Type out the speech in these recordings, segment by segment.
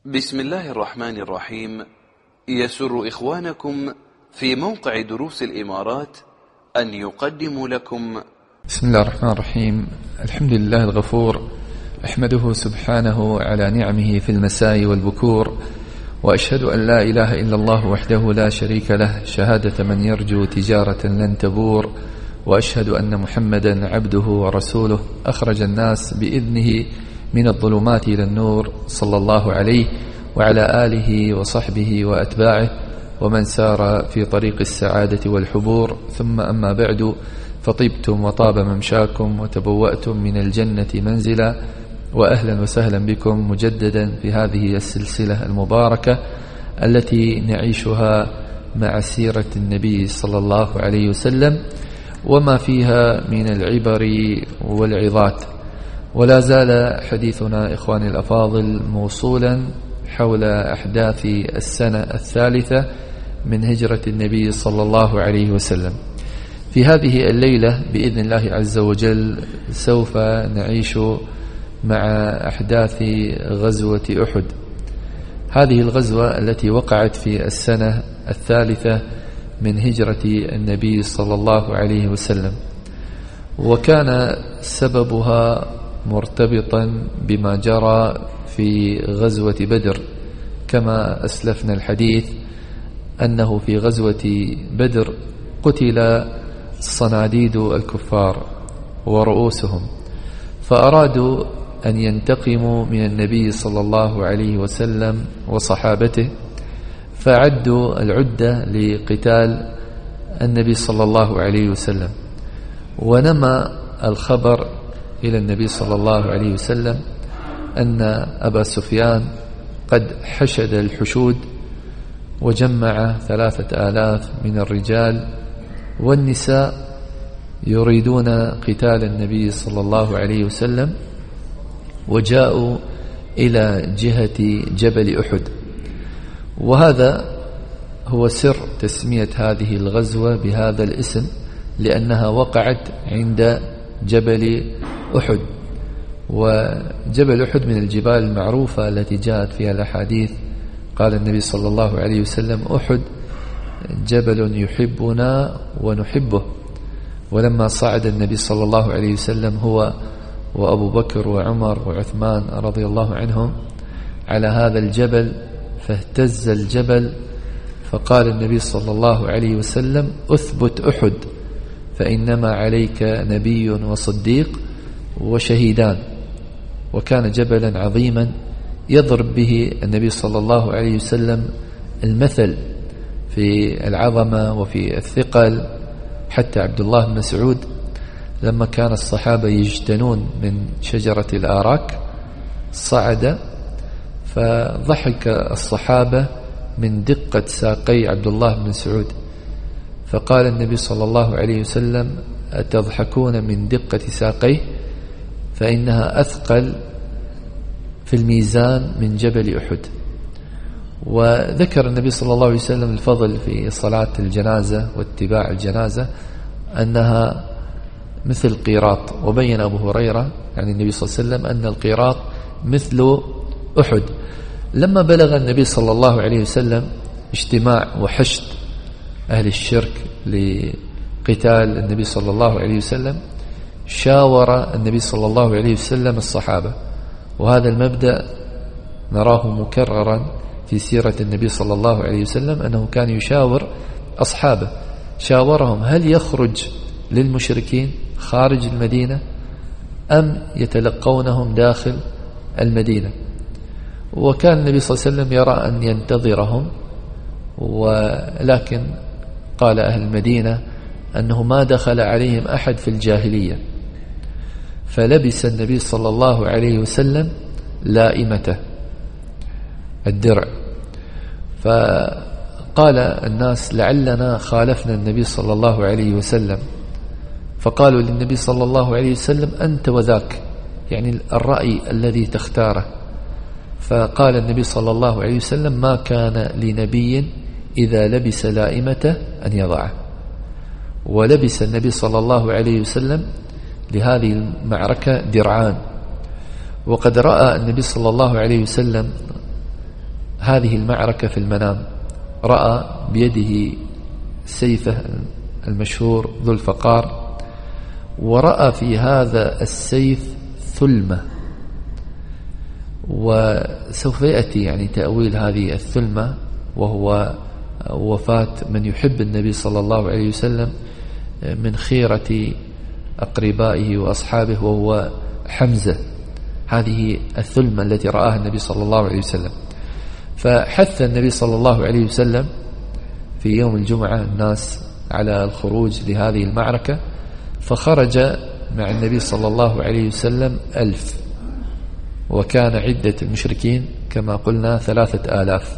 بسم الله الرحمن الرحيم. يسر إخوانكم في موقع دروس الإمارات أن يقدموا لكم بسم الله الرحمن الرحيم. الحمد لله الغفور، أحمده سبحانه على نعمه في المساء والبكور، وأشهد أن لا إله إلا الله وحده لا شريك له شهادة من يرجو تجارة لن تبور، وأشهد أن محمدا عبده ورسوله أخرج الناس بإذنه من الظلمات إلى النور، صلى الله عليه وعلى آله وصحبه وأتباعه ومن سار في طريق السعادة والحبور. ثم أما بعد، فطبتم وطاب ممشاكم وتبوأتم من الجنة منزلا، وأهلا وسهلا بكم مجددا في هذه السلسلة المباركة التي نعيشها مع سيرة النبي صلى الله عليه وسلم وما فيها من العبر والعظات. ولا زال حديثنا إخواني الأفاضل موصولا حول أحداث السنة الثالثة من هجرة النبي صلى الله عليه وسلم. في هذه الليلة بإذن الله عز وجل سوف نعيش مع أحداث غزوة أحد، هذه الغزوة التي وقعت في السنة الثالثة من هجرة النبي صلى الله عليه وسلم، وكان سببها مرتبطا بما جرى في غزوة بدر. كما أسلفنا الحديث أنه في غزوة بدر قتل صناديد الكفار ورؤوسهم، فأرادوا أن ينتقموا من النبي صلى الله عليه وسلم وصحابته، فعدوا العدة لقتال النبي صلى الله عليه وسلم. ونمى الخبر إلى النبي صلى الله عليه وسلم أن أبا سفيان قد حشد الحشود وجمع 3000 من الرجال والنساء يريدون قتال النبي صلى الله عليه وسلم، وجاءوا إلى جهة جبل أحد. وهذا هو سر تسمية هذه الغزوة بهذا الاسم، لأنها وقعت عند جبل أحد. وجبل أحد من الجبال المعروفة التي جاءت فيها الأحاديث. قال النبي صلى الله عليه وسلم: أحد جبل يحبنا ونحبه. ولما صعد النبي صلى الله عليه وسلم هو وأبو بكر وعمر وعثمان رضي الله عنهم على هذا الجبل، فاهتز الجبل، فقال النبي صلى الله عليه وسلم: أثبت أحد فإنما عليك نبي وصديق وشهيدان. وكان جبلا عظيما يضرب به النبي صلى الله عليه وسلم المثل في العظمة وفي الثقل. حتى عبد الله بن مسعود لما كان الصحابة يجتنون من شجرة الآراك صعد، فضحك الصحابة من دقة ساقي عبد الله بن مسعود، فقال النبي صلى الله عليه وسلم: أتضحكون من دقة ساقيه؟ فإنها أثقل في الميزان من جبل أحد. وذكر النبي صلى الله عليه وسلم الفضل في صلاة الجنازة واتباع الجنازة أنها مثل قيراط. وبين أبو هريرة عن النبي صلى الله عليه وسلم أن القيراط مثل أحد. لما بلغ النبي صلى الله عليه وسلم اجتماع وحشد أهل الشرك لقتال النبي صلى الله عليه وسلم، شاور النبي صلى الله عليه وسلم الصحابة. وهذا المبدأ نراه مكررا في سيرة النبي صلى الله عليه وسلم، أنه كان يشاور أصحابه، شاورهم هل يخرج للمشركين خارج المدينة أم يتلقونهم داخل المدينة. وكان النبي صلى الله عليه وسلم يرى أن ينتظرهم، ولكن قال أهل المدينة أنه ما دخل عليهم أحد في الجاهلية. فلبس النبي صلى الله عليه وسلم لائمته الدرع، فقال الناس: لعلنا خالفنا النبي صلى الله عليه وسلم. فقالوا للنبي صلى الله عليه وسلم: أنت وذاك، يعني الرأي الذي تختاره. فقال النبي صلى الله عليه وسلم: ما كان لنبي إذا لبس لائمته أن يضعه. ولبس النبي صلى الله عليه وسلم لهذه المعركة درعان. وقد رأى النبي صلى الله عليه وسلم هذه المعركة في المنام، رأى بيده سيفه المشهور ذو الفقار، ورأى في هذا السيف ثلمة. وسوف يأتي يعني تأويل هذه الثلمة، وهو وفاة من يحب النبي صلى الله عليه وسلم من خيرة أقربائه وأصحابه، وهو حمزة. هذه الثلمة التي رآها النبي صلى الله عليه وسلم. فحث النبي صلى الله عليه وسلم في يوم الجمعة الناس على الخروج لهذه المعركة، فخرج مع النبي صلى الله عليه وسلم 1000، وكان عدة المشركين كما قلنا 3000.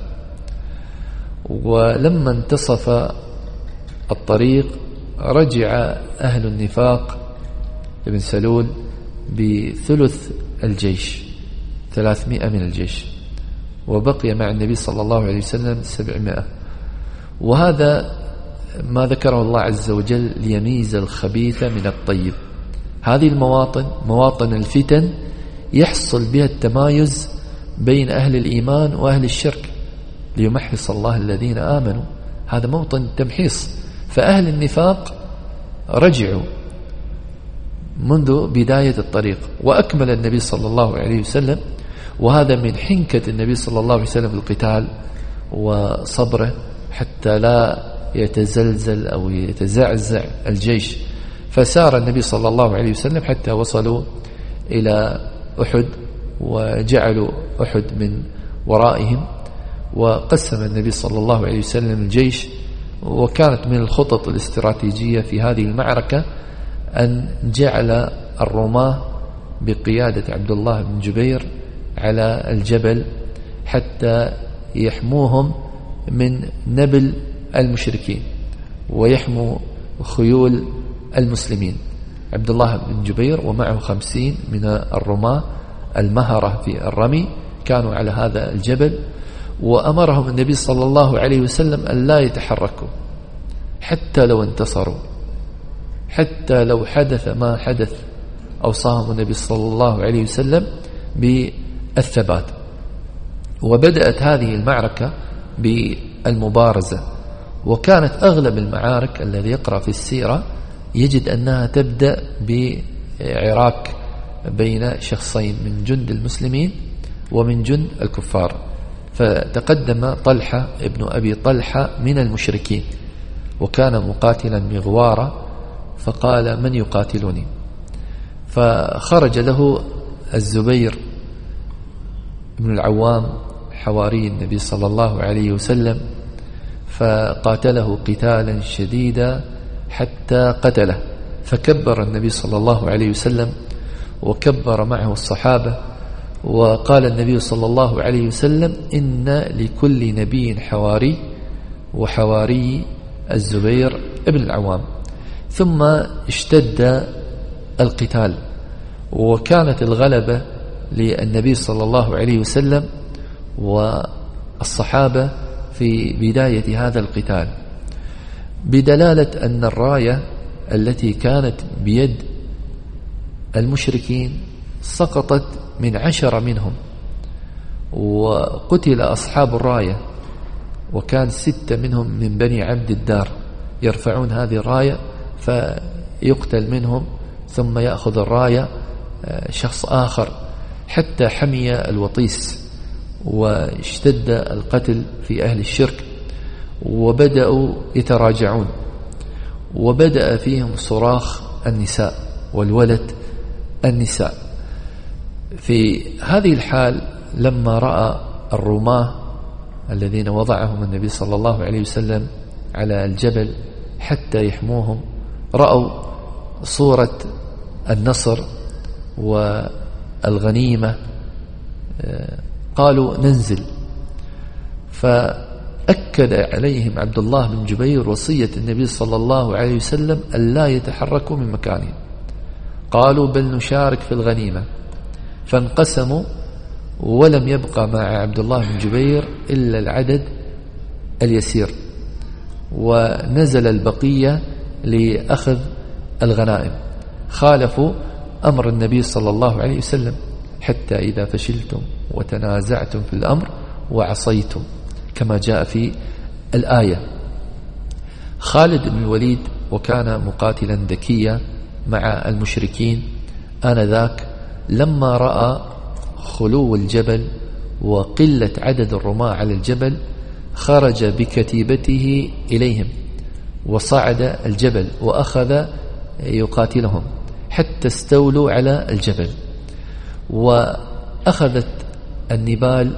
ولما انتصف الطريق رجع أهل النفاق ابن سلول بثلث الجيش، 300 من الجيش، وبقي مع النبي صلى الله عليه وسلم 700. وهذا ما ذكره الله عز وجل ليميز الخبيث من الطيب. هذه المواطن مواطن الفتن يحصل بها التمايز بين أهل الإيمان وأهل الشرك، ليمحص الله الذين آمنوا. هذا موطن التمحيص. فأهل النفاق رجعوا منذ بداية الطريق، وأكمل النبي صلى الله عليه وسلم، وهذا من حنكة النبي صلى الله عليه وسلم في القتال وصبره حتى لا يتزلزل أو يتزعزع الجيش. فسار النبي صلى الله عليه وسلم حتى وصلوا إلى أحد، وجعلوا أحد من ورائهم، وقسم النبي صلى الله عليه وسلم الجيش. وكانت من الخطط الاستراتيجية في هذه المعركة أن جعل الرماة بقيادة عبد الله بن جبير على الجبل حتى يحموهم من نبل المشركين ويحموا خيول المسلمين. عبد الله بن جبير ومعه 50 من الرماة المهرة في الرمي كانوا على هذا الجبل، وأمرهم النبي صلى الله عليه وسلم أن لا يتحركوا حتى لو انتصروا، حتى لو حدث ما حدث. أوصاهم النبي صلى الله عليه وسلم بالثبات. وبدأت هذه المعركة بالمبارزة، وكانت أغلب المعارك الذي يقرأ في السيرة يجد أنها تبدأ بعراك بين شخصين من جند المسلمين ومن جند الكفار. فتقدم طلحة ابن أبي طلحة من المشركين، وكان مقاتلا مغوارا، فقال: من يقاتلني؟ فخرج له الزبير بن العوام حواري النبي صلى الله عليه وسلم، فقاتله قتالا شديدا حتى قتله. فكبر النبي صلى الله عليه وسلم وكبر معه الصحابة، وقال النبي صلى الله عليه وسلم: إن لكل نبي حواري، وحواري الزبير بن العوام. ثم اشتد القتال، وكانت الغلبة للنبي صلى الله عليه وسلم والصحابة في بداية هذا القتال، بدلالة أن الراية التي كانت بيد المشركين سقطت من 10 منهم، وقتل أصحاب الراية، وكان 6 منهم من بني عبد الدار يرفعون هذه الراية، فيقتل منهم ثم يأخذ الراية شخص آخر حتى حمي الوطيس، واشتد القتل في أهل الشرك، وبدأوا يتراجعون، وبدأ فيهم صراخ النساء والولد النساء. في هذه الحال لما رأى الرماة الذين وضعهم النبي صلى الله عليه وسلم على الجبل حتى يحموهم، رأوا صورة النصر والغنيمة، قالوا: ننزل. فأكد عليهم عبد الله بن جبير وصية النبي صلى الله عليه وسلم ألا يتحركوا من مكانهم. قالوا: بل نشارك في الغنيمة. فانقسموا، ولم يبقى مع عبد الله بن جبير إلا العدد اليسير، ونزل البقية لأخذ الغنائم. خالفوا أمر النبي صلى الله عليه وسلم، حتى إذا فشلتم وتنازعتم في الأمر وعصيت كما جاء في الآية. خالد بن الوليد وكان مقاتلا ذكيا مع المشركين آنذاك، لما رأى خلو الجبل وقلة عدد الرماة على الجبل خرج بكتيبته إليهم وصعد الجبل وأخذ يقاتلهم حتى استولوا على الجبل، وأخذت النبال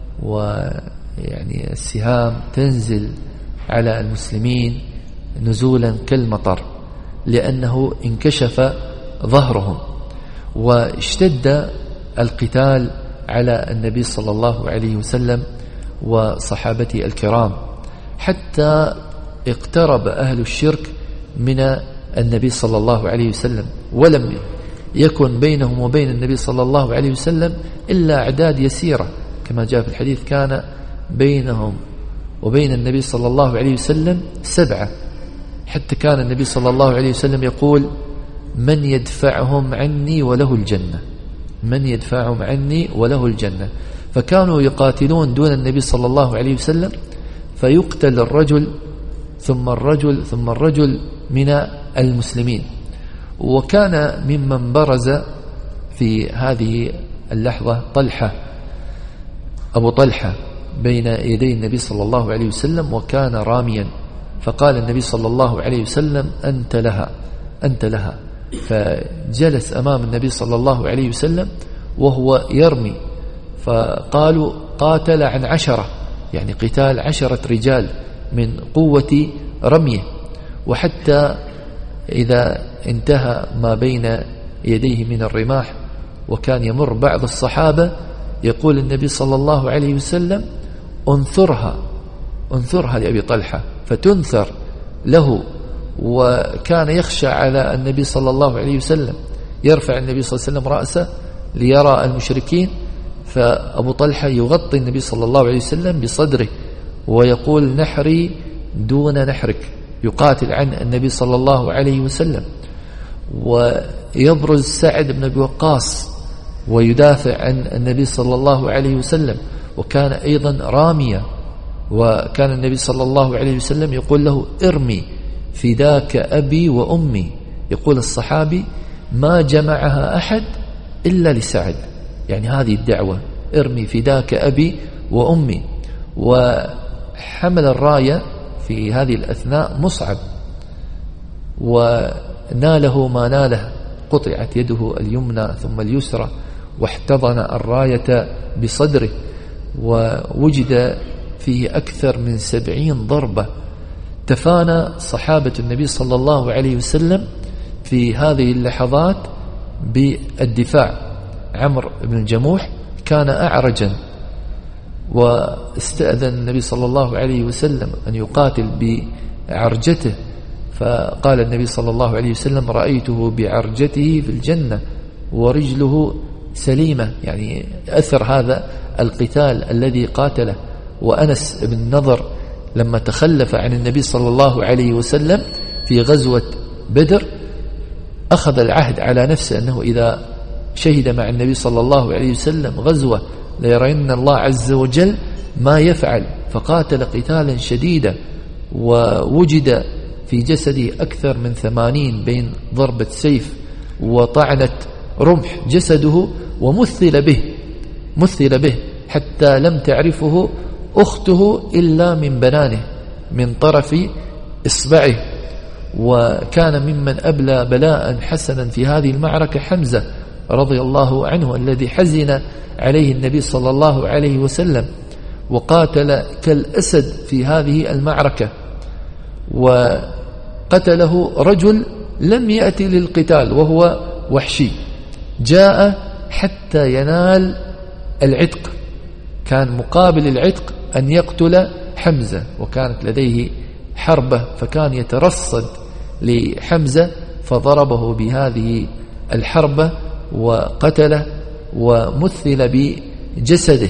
ويعني السهام تنزل على المسلمين نزولا كالمطر، لأنه انكشف ظهرهم، واشتد القتال على النبي صلى الله عليه وسلم وصحابته الكرام، حتى اقترب أهل الشرك من النبي صلى الله عليه وسلم، ولم يكن بينهم وبين النبي صلى الله عليه وسلم إلا أعداد يسيرة، كما جاء في الحديث كان بينهم وبين النبي صلى الله عليه وسلم 7، حتى كان النبي صلى الله عليه وسلم يقول: من يدفعهم عني وله الجنة، من يدفعهم عني وله الجنة. فكانوا يقاتلون دون النبي صلى الله عليه وسلم، فيقتل الرجل ثم الرجل ثم الرجل من المسلمين. وكان ممن برز في هذه اللحظة أبو طلحة بين يدي النبي صلى الله عليه وسلم، وكان راميا، فقال النبي صلى الله عليه وسلم: أنت لها أنت لها. فجلس أمام النبي صلى الله عليه وسلم وهو يرمي، فقالوا: قاتل عن 10، يعني قتال 10 رجال من قوة رميه. وحتى إذا انتهى ما بين يديه من الرماح وكان يمر بعض الصحابة، يقول النبي صلى الله عليه وسلم: انثرها لأبي طلحة، فتنثر له. وكان يخشى على النبي صلى الله عليه وسلم، يرفع النبي صلى الله عليه وسلم رأسه ليرى المشركين، فأبو طلحة يغطي النبي صلى الله عليه وسلم بصدره ويقول: نحري دون نحرك، يقاتل عن النبي صلى الله عليه وسلم. ويبرز سعد بن أبي وقاص ويدافع عن النبي صلى الله عليه وسلم، وكان أيضا راميا، وكان النبي صلى الله عليه وسلم يقول له: ارمي فداك أبي وأمي. يقول الصحابي: ما جمعها أحد إلا لسعد، يعني هذه الدعوة: ارمي فداك أبي وأمي. وحمل الراية في هذه الأثناء مصعب، وناله ما ناله، قطعت يده اليمنى ثم اليسرى، واحتضن الراية بصدره، ووجد فيه أكثر من 70 ضربة. تفانى صحابة النبي صلى الله عليه وسلم في هذه اللحظات بالدفاع. عمرو بن الجموح كان أعرجا، واستأذن النبي صلى الله عليه وسلم أن يقاتل بعرجته، فقال النبي صلى الله عليه وسلم: رأيته بعرجته في الجنة ورجله سليمة، يعني أثر هذا القتال الذي قاتله. وأنس بن النضر لما تخلف عن النبي صلى الله عليه وسلم في غزوة بدر أخذ العهد على نفسه أنه إذا شهد مع النبي صلى الله عليه وسلم غزوة ليرين الله عز وجل ما يفعل، فقاتل قتالا شديدا، ووجد في جسده أكثر من 80 بين ضربة سيف وطعنة رمح جسده، ومثل به حتى لم تعرفه أخته إلا من بنانه من طرف إصبعه. وكان ممن أبلى بلاء حسنا في هذه المعركة حمزة رضي الله عنه، الذي حزن عليه النبي صلى الله عليه وسلم، وقاتل كالأسد في هذه المعركة، وقتله رجل لم يأتي للقتال وهو وحشي، جاء حتى ينال العتق، كان مقابل العتق أن يقتل حمزة، وكانت لديه حربة، فكان يترصد لحمزة فضربه بهذه الحربة وقتله ومثل بجسده.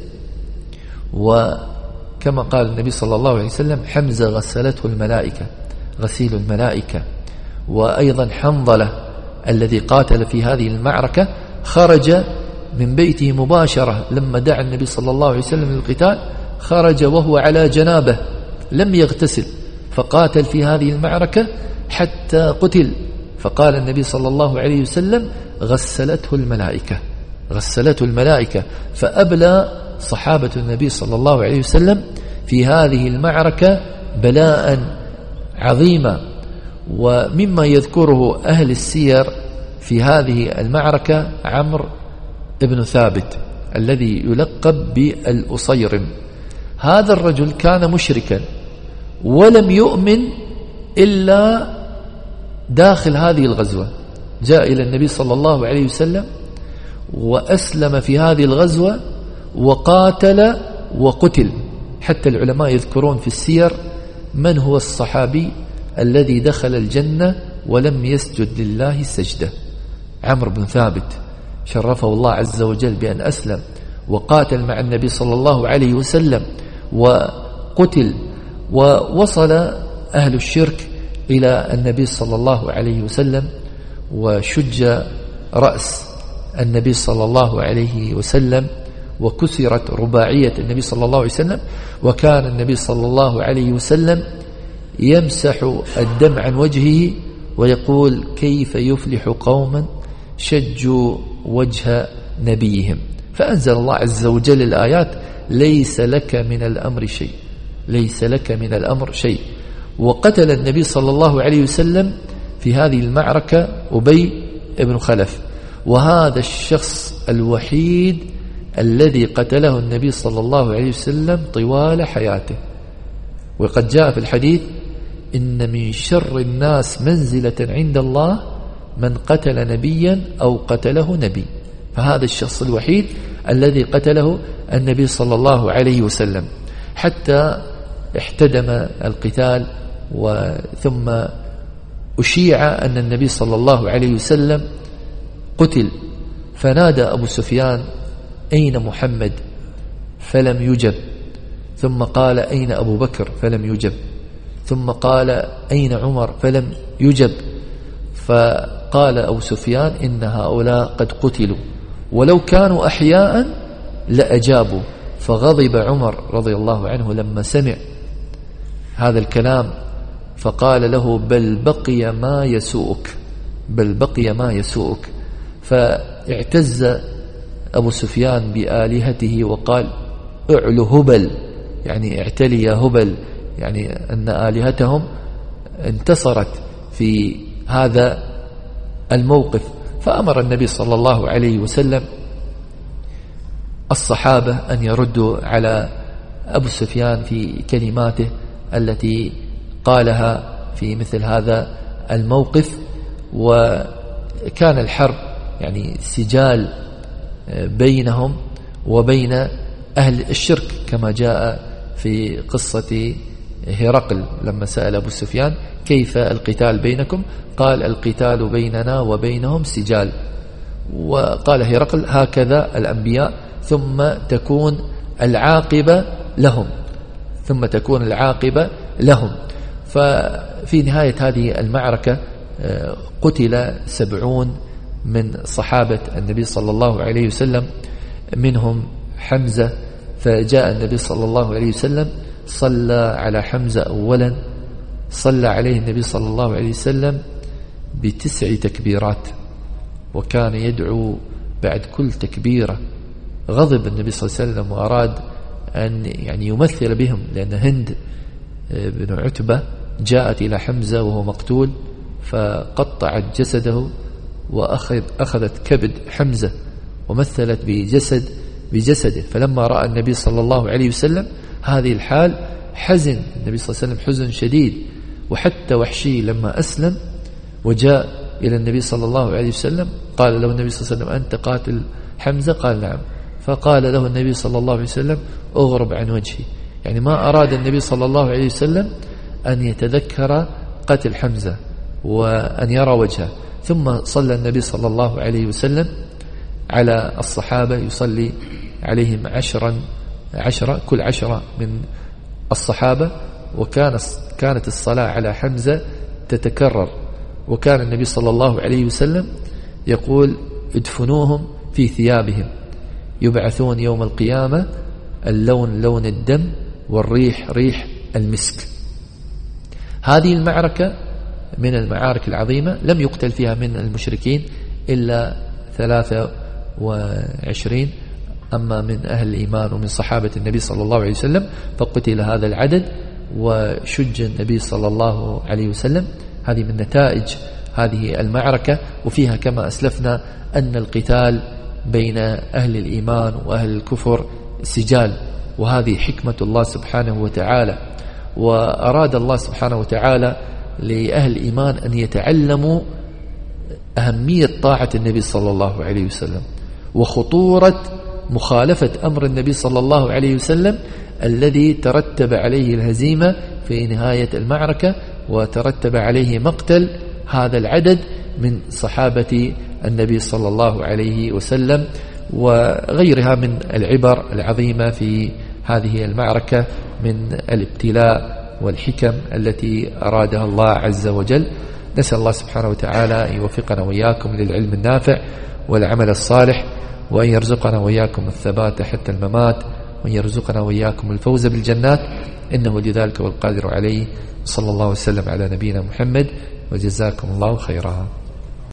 وكما قال النبي صلى الله عليه وسلم: حمزة غسلته الملائكة، غسيل الملائكة. وأيضا حنظلة الذي قاتل في هذه المعركة خرج من بيته مباشرة لما دعا النبي صلى الله عليه وسلم للقتال، خرج وهو على جنابه لم يغتسل، فقاتل في هذه المعركة حتى قتل. فقال النبي صلى الله عليه وسلم: غسلته الملائكة. فأبلى صحابة النبي صلى الله عليه وسلم في هذه المعركة بلاء عظيما. ومما يذكره أهل السير في هذه المعركة عمرو بن ثابت الذي يلقب بالأصيرم. هذا الرجل كان مشركا ولم يؤمن إلا داخل هذه الغزوة، جاء إلى النبي صلى الله عليه وسلم وأسلم في هذه الغزوة وقاتل وقتل. حتى العلماء يذكرون في السير من هو الصحابي الذي دخل الجنة ولم يسجد لله سجدة. عمرو بن ثابت شرفه الله عز وجل بأن أسلم وقاتل مع النبي صلى الله عليه وسلم وقتل، ووصل أهل الشرك إلى النبي صلى الله عليه وسلم وشج رأس النبي صلى الله عليه وسلم وكسرت رباعية النبي صلى الله عليه وسلم، وكان النبي صلى الله عليه وسلم يمسح الدم عن وجهه ويقول: كيف يفلح قوما شجوا وجه نبيهم. فأنزل الله عز وجل الآيات: ليس لك من الأمر شيء. وقتل النبي صلى الله عليه وسلم في هذه المعركة أبي بن خلف، وهذا الشخص الوحيد الذي قتله النبي صلى الله عليه وسلم طوال حياته. وقد جاء في الحديث: إن من شر الناس منزلة عند الله من قتل نبيا أو قتله نبي. فهذا الشخص الوحيد الذي قتله النبي صلى الله عليه وسلم، حتى احتدم القتال. ثم أشيع أن النبي صلى الله عليه وسلم قتل، فنادى أبو سفيان: أين محمد؟ فلم يجب. ثم قال: أين أبو بكر؟ فلم يجب. ثم قال: أين عمر؟ فلم يجب. فقال أبو سفيان: إن هؤلاء قد قتلوا، ولو كانوا أحياء لأجابوا. فغضب عمر رضي الله عنه لما سمع هذا الكلام، فقال له: بل بقي ما يسوءك. فاعتز أبو سفيان بآلهته وقال: اعلو هبل، يعني اعتلي يا هبل، يعني أن آلهتهم انتصرت في هذا الموقف. فأمر النبي صلى الله عليه وسلم الصحابة أن يردوا على أبو سفيان في كلماته التي قالها في مثل هذا الموقف. وكان الحرب يعني سجال بينهم وبين أهل الشرك، كما جاء في قصة هرقل لما سأل أبو سفيان: كيف القتال بينكم؟ قال: القتال بيننا وبينهم سجال. وقال هرقل: هكذا الأنبياء، ثم تكون العاقبة لهم. ففي نهاية هذه المعركة قتل 70 من صحابة النبي صلى الله عليه وسلم، منهم حمزة. فجاء النبي صلى الله عليه وسلم صلى على حمزة أولا، صلى عليه النبي صلى الله عليه وسلم ب9 تكبيرات، وكان يدعو بعد كل تكبيرة. غضب النبي صلى الله عليه وسلم وأراد أن يعني يمثل بهم، لأن هند بن عتبة جاءت إلى حمزة وهو مقتول فقطعت جسده وأخذت كبد حمزة ومثلت بجسده. فلما رأى النبي صلى الله عليه وسلم هذه الحال حزن النبي صلى الله عليه وسلم حزن شديد. وحتى وحشي لما أسلم وجاء إلى النبي صلى الله عليه وسلم قال له النبي صلى الله عليه وسلم: أنت قاتل حمزة؟ قال: نعم. فقال له النبي صلى الله عليه وسلم: أغرب عن وجهي. يعني ما أراد النبي صلى الله عليه وسلم أن يتذكر قتل حمزة وأن يرى وجهه. ثم صلى النبي صلى الله عليه وسلم على الصحابة، يصلي عليهم 10 كل 10 من الصحابة. وكانت الصلاة على حمزة تتكرر، وكان النبي صلى الله عليه وسلم يقول: ادفنوهم في ثيابهم. يبعثون يوم القيامة اللون لون الدم والريح ريح المسك. هذه المعركة من المعارك العظيمة لم يقتل فيها من المشركين إلا 23، أما من أهل الإيمان ومن صحابة النبي صلى الله عليه وسلم فقتل هذا العدد وشج النبي صلى الله عليه وسلم. هذه من نتائج هذه المعركة. وفيها كما أسلفنا أن القتال بين أهل الإيمان وأهل الكفر سجال، وهذه حكمة الله سبحانه وتعالى. وأراد الله سبحانه وتعالى لأهل الإيمان أن يتعلموا أهمية طاعة النبي صلى الله عليه وسلم وخطورة مخالفة أمر النبي صلى الله عليه وسلم الذي ترتب عليه الهزيمة في نهاية المعركة، وترتب عليه مقتل هذا العدد من صحابة النبي صلى الله عليه وسلم، وغيرها من العبر العظيمة في هذه المعركة من الابتلاء والحكم التي أرادها الله عز وجل. نسأل الله سبحانه وتعالى أن يوفقنا وإياكم للعلم النافع والعمل الصالح، وأن يرزقنا وإياكم الثبات حتى الممات، وأن يرزقنا وإياكم الفوز بالجنات، إنه لذلك والقادر عليه. صلى الله وسلم على نبينا محمد، وجزاكم الله خيرا.